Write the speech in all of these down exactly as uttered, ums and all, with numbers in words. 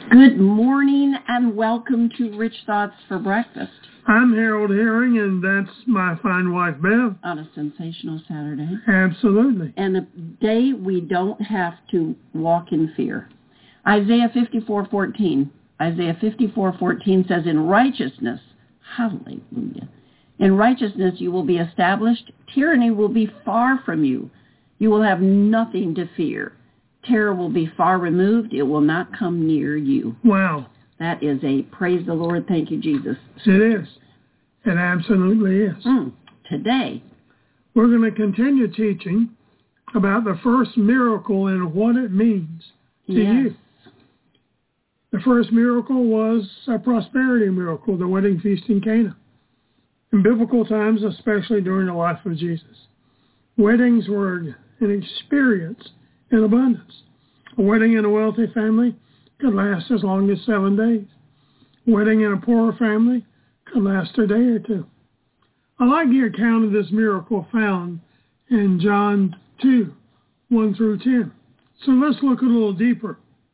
Good morning and welcome to Rich Thoughts for Breakfast. I'm Harold Herring, and that's my fine wife, Bev. On a sensational Saturday. Absolutely. And a day we don't have to walk in fear. Isaiah fifty-four fourteen. Isaiah fifty-four fourteen says, in righteousness, hallelujah, in righteousness you will be established. Tyranny will be far from you. You will have nothing to fear. Terror will be far removed. It will not come near you. Wow. That is a praise the Lord, thank you, Jesus. It is. It absolutely is. Mm, today, we're going to continue teaching about the first miracle and what it means to yes. you. The first miracle was a prosperity miracle, the wedding feast in Cana. In biblical times, especially during the life of Jesus, weddings were an experience in abundance. A wedding in a wealthy family could last as long as seven days. A wedding in a poorer family could last a day or two. I like the account of this miracle found in John two, one through ten. So let's look a little deeper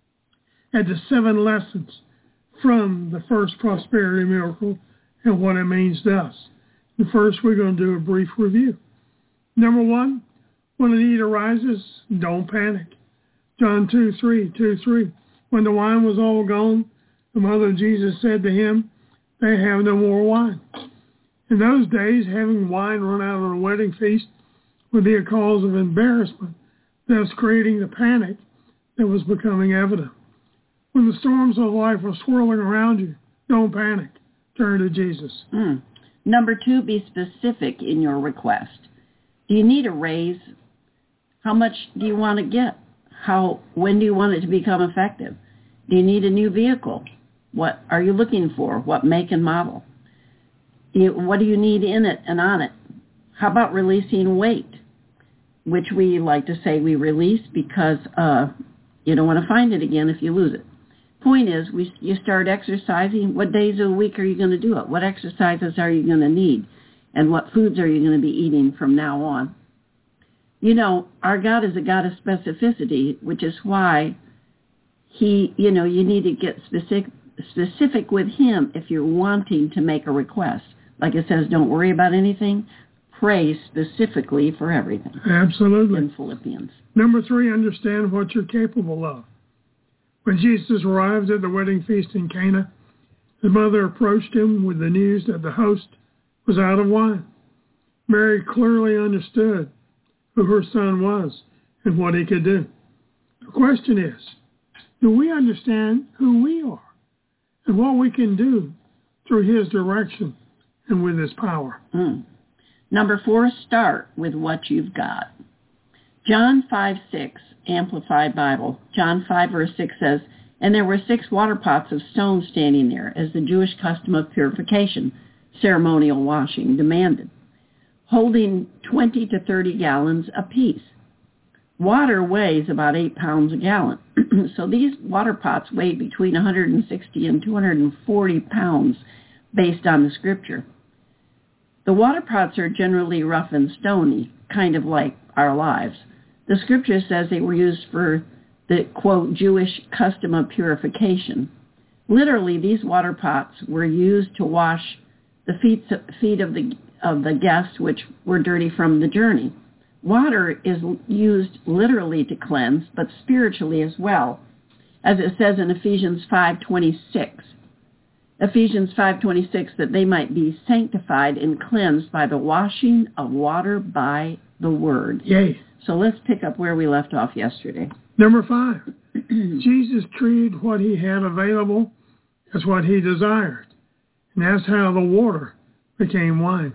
at the seven lessons from the first prosperity miracle and what it means to us. And first, we're going to do a brief review. Number one, when a need arises, don't panic. John two, three, two, three. When the wine was all gone, the mother of Jesus said to him, they have no more wine. In those days, having wine run out on a wedding feast would be a cause of embarrassment, thus creating the panic that was becoming evident. When the storms of life are swirling around you, don't panic. Turn to Jesus. Mm. Number two, be specific in your request. Do you need a raise? How much do you want to get? How? When do you want it to become effective? Do you need a new vehicle? What are you looking for? What make and model? You, what do you need in it and on it? How about releasing weight, which we like to say we release because uh, you don't want to find it again if you lose it. Point is, we, you start exercising. What days of the week are you going to do it? What exercises are you going to need? And what foods are you going to be eating from now on? You know, our God is a God of specificity, which is why he, you know, you need to get specific, specific with him if you're wanting to make a request. Like it says, don't worry about anything. Pray specifically for everything. Absolutely. In Philippians. Number three, understand what you're capable of. When Jesus arrived at the wedding feast in Cana, his mother approached him with the news that the host was out of wine. Mary clearly understood who her son was and what he could do. The question is, do we understand who we are and what we can do through his direction and with his power? Mm. Number four, start with what you've got. John five six, Amplified Bible. John five verse six says, and there were six water pots of stone standing there, as the Jewish custom of purification, ceremonial washing, demanded, holding twenty to thirty gallons apiece. Water weighs about eight pounds a gallon. So these water pots weighed between one hundred sixty and two hundred forty pounds based on the scripture. The water pots are generally rough and stony, kind of like our lives. The scripture says they were used for the, quote, Jewish custom of purification. Literally, these water pots were used to wash the feet, feet of the of the guests, which were dirty from the journey. Water is used literally to cleanse, but spiritually as well, as it says in Ephesians five twenty-six. Ephesians five twenty-six, that they might be sanctified and cleansed by the washing of water by the word. Yay. So let's pick up where we left off yesterday. Number five, Jesus treated what he had available as what he desired. And that's how the water became wine.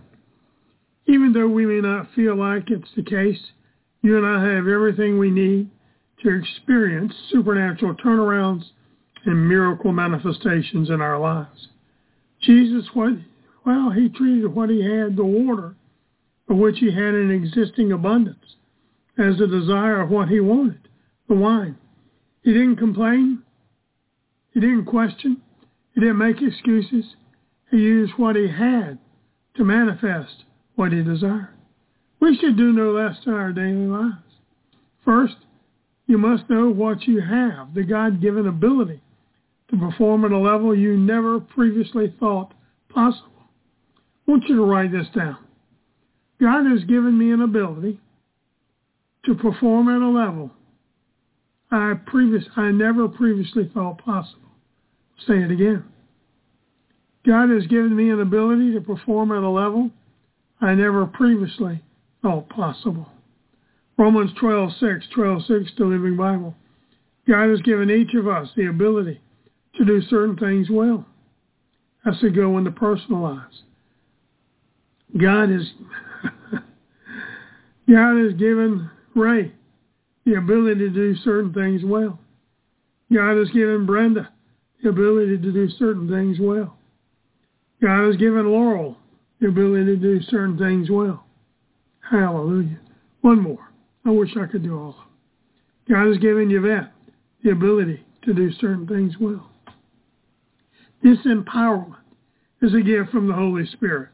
Even though we may not feel like it's the case, you and I have everything we need to experience supernatural turnarounds and miracle manifestations in our lives. Jesus, what, well, he treated what he had, the water, of which he had an existing abundance, as the desire of what he wanted, the wine. He didn't complain. He didn't question. He didn't make excuses. He used what he had to manifest what he desired. We should do no less in our daily lives. First, you must know what you have, the God-given ability to perform at a level you never previously thought possible. I want you to write this down. God has given me an ability to perform at a level I previous I never previously thought possible. Say it again. God has given me an ability to perform at a level I never previously thought possible. Romans twelve six, twelve six, the Living Bible. God has given each of us the ability to do certain things well. That's to go into personal lives. God has God has given Ray the ability to do certain things well. God has given Brenda the ability to do certain things well. God has given Laurel the ability to do certain things well. Hallelujah. One more. I wish I could do all of them. God has given Yvette the ability to do certain things well. This empowerment is a gift from the Holy Spirit.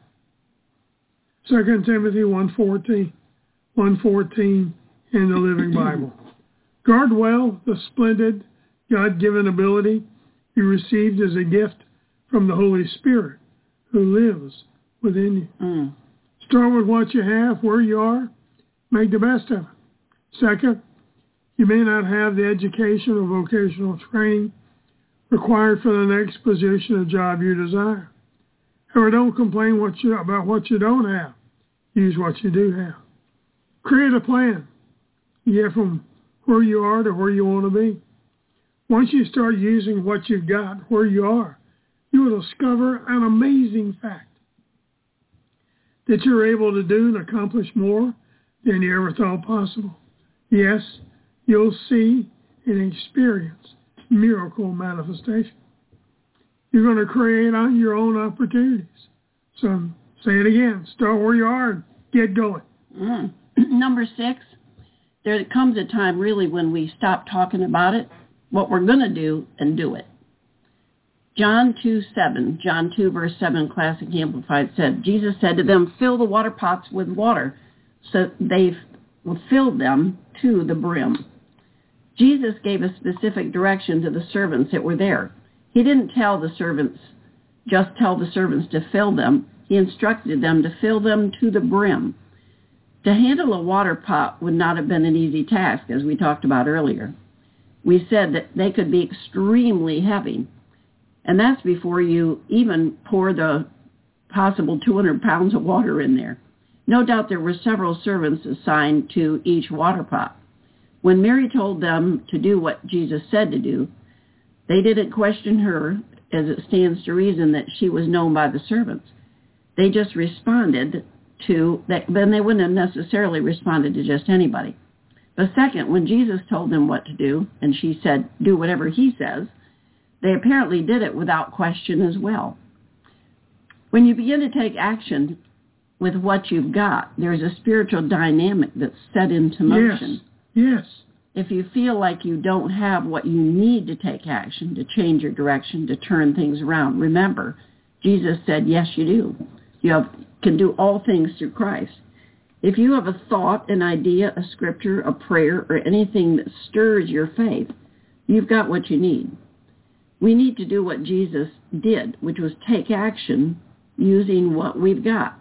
Second Timothy one fourteen, one fourteen in the Living Bible. Guard well the splendid God-given ability you received as a gift from the Holy Spirit who lives within you. Mm. Start with what you have, where you are. Make the best of it. Second, you may not have the education or vocational training required for the next position or job you desire. However, don't complain what you, about what you don't have. Use what you do have. Create a plan. Get from where you are to where you want to be. Once you start using what you've got where you are, you will discover an amazing fact that you're able to do and accomplish more than you ever thought possible. Yes, you'll see and experience miracle manifestation. You're going to create on your own opportunities. So say it again. Start where you are and get going. Mm. Number six, there comes a time really when we stop talking about it, what we're going to do, and do it. John two seven, John two verse seven, Classic Amplified said, Jesus said to them, fill the water pots with water. So they filled them to the brim. Jesus gave a specific direction to the servants that were there. He didn't tell the servants, just tell the servants to fill them. He instructed them to fill them to the brim. To handle a water pot would not have been an easy task, as we talked about earlier. We said that they could be extremely heavy. And that's before you even pour the possible two hundred pounds of water in there. No doubt there were several servants assigned to each water pot. When Mary told them to do what Jesus said to do, they didn't question her, as it stands to reason that she was known by the servants. They just responded to, that. Then they wouldn't have necessarily responded to just anybody. But second, when Jesus told them what to do, and she said, do whatever he says, they apparently did it without question as well. When you begin to take action with what you've got, there's a spiritual dynamic that's set into motion. Yes, yes. If you feel like you don't have what you need to take action, to change your direction, to turn things around, remember, Jesus said, yes, you do. You have, can do all things through Christ. If you have a thought, an idea, a scripture, a prayer, or anything that stirs your faith, you've got what you need. We need to do what Jesus did, which was take action using what we've got.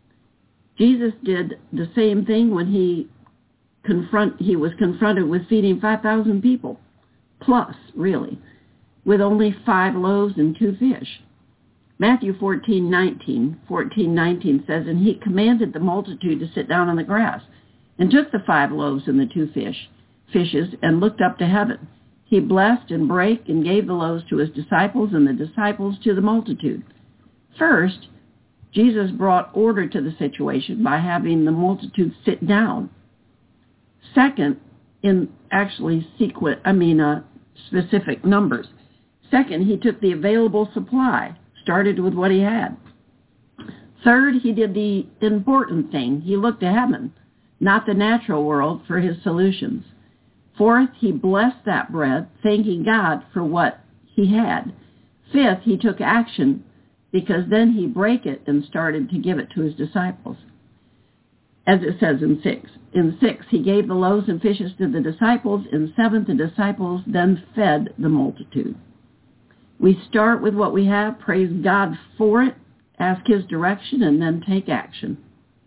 Jesus did the same thing when he confront he was confronted with feeding five thousand people, plus, really, with only five loaves and two fish. Matthew fourteen nineteen, fourteen nineteen says, and he commanded the multitude to sit down on the grass, and took the five loaves and the two fish, fishes, and looked up to heaven. He blessed and brake and gave the loaves to his disciples, and the disciples to the multitude. First, Jesus brought order to the situation by having the multitude sit down. Second, in actually sequent, I mean uh, specific numbers. Second, he took the available supply, started with what he had. Third, he did the important thing. He looked to heaven, not the natural world, for his solutions. Fourth, he blessed that bread, thanking God for what he had. Fifth, he took action, because then he brake it and started to give it to his disciples. As it says in six. In six, he gave the loaves and fishes to the disciples. In seven, the disciples then fed the multitude. We start with what we have, praise God for it, ask His direction, and then take action.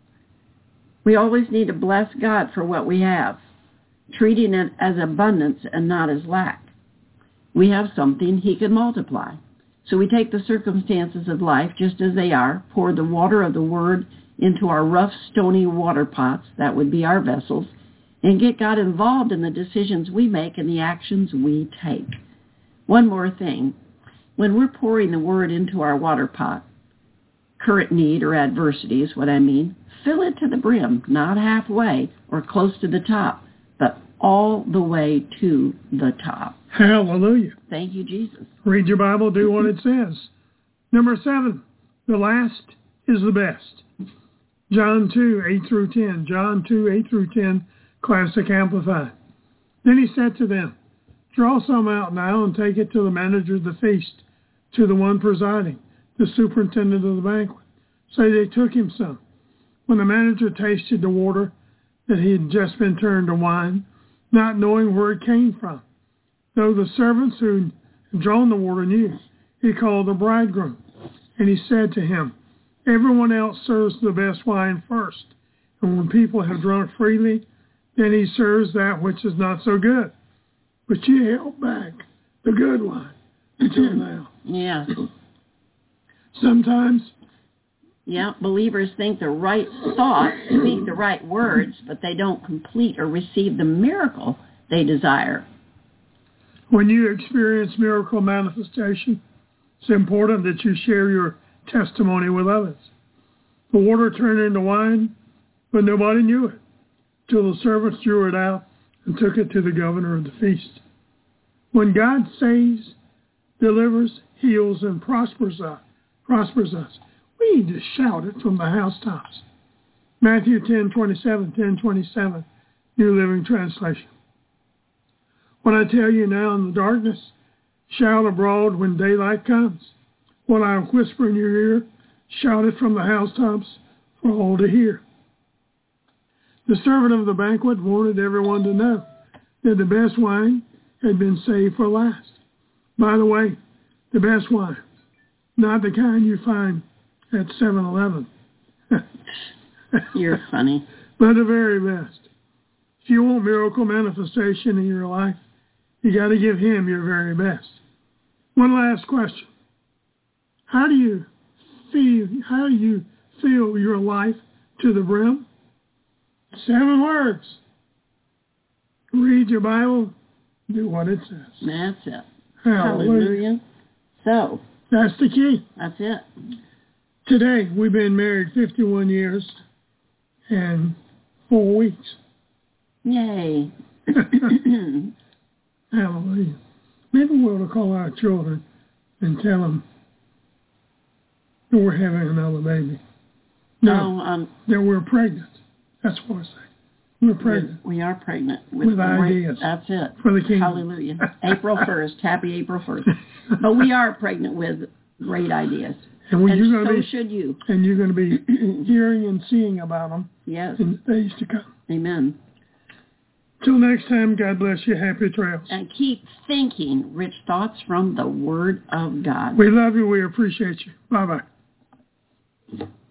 We always need to bless God for what we have, treating it as abundance and not as lack. We have something He can multiply. So we take the circumstances of life just as they are, pour the water of the Word into our rough, stony water pots, that would be our vessels, and get God involved in the decisions we make and the actions we take. One more thing. When we're pouring the Word into our water pot, current need or adversity is what I mean, fill it to the brim, not halfway or close to the top, but all the way to the top. Hallelujah. Thank you, Jesus. Read your Bible, do what it says. Number seven, the last is the best. John two, eight through ten. John two, eight through ten, Classic Amplified. Then he said to them, draw some out now and take it to the manager of the feast, to the one presiding, the superintendent of the banquet. So they took him some. When the manager tasted the water that he had just been turned to wine, not knowing where it came from, though the servants who had drawn the water knew, he called the bridegroom, and he said to him, everyone else serves the best wine first, and when people have drunk freely, then he serves that which is not so good. But you held back the good wine until now. Yeah. Sometimes. Yeah, believers think the right thoughts, speak the right words, but they don't complete or receive the miracle they desire. When you experience miracle manifestation, it's important that you share your testimony with others. The water turned into wine, but nobody knew it, till the servants drew it out and took it to the governor of the feast. When God saves, delivers, heals, and prospers us, prospers us, we need to shout it from the housetops. Matthew ten twenty-seven, ten twenty-seven, New Living Translation. What I tell you now in the darkness, shout abroad when daylight comes. What I whisper in your ear, shout it from the housetops for all to hear. The servant of the banquet wanted everyone to know that the best wine had been saved for last. By the way, the best wine, not the kind you find at seven eleven. You're funny. But the very best. If you want miracle manifestation in your life, you got to give Him your very best. One last question. How do you feel, how do you fill your life to the brim? Seven words. Read your Bible, do what it says. That's it. Hallelujah. Hallelujah. So. That's the key. That's it. Today, we've been married fifty-one years and four weeks. Yay. Hallelujah. Maybe we ought to call our children and tell them that we're having another baby. No, no um, that we're pregnant. That's what I say. We're pregnant. We are pregnant. With, with ideas. That's it. For the kingdom. Hallelujah. April first. Happy April first. But we are pregnant with great ideas. And, when and you're so gonna be, should you. And you're going to be hearing and seeing about them yes. in the days to come. Amen. Till next time, God bless you. Happy trails. And keep thinking rich thoughts from the Word of God. We love you. We appreciate you. Bye-bye.